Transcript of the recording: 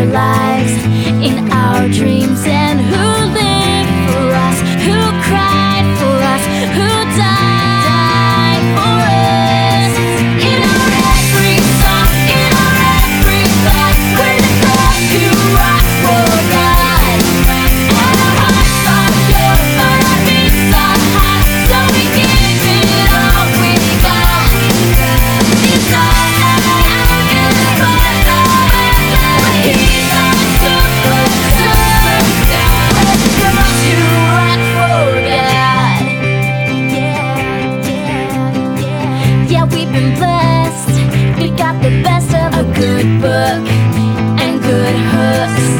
our lives, in our dreams, and who lived for us, who cried for us, who died for us. In our every song, in our every thought, we're the God who rocks worldwide. And our hearts are pure, but our beats are hot, so we give it all we got. These are we've been blessed, we got the best of a good book and good hooks.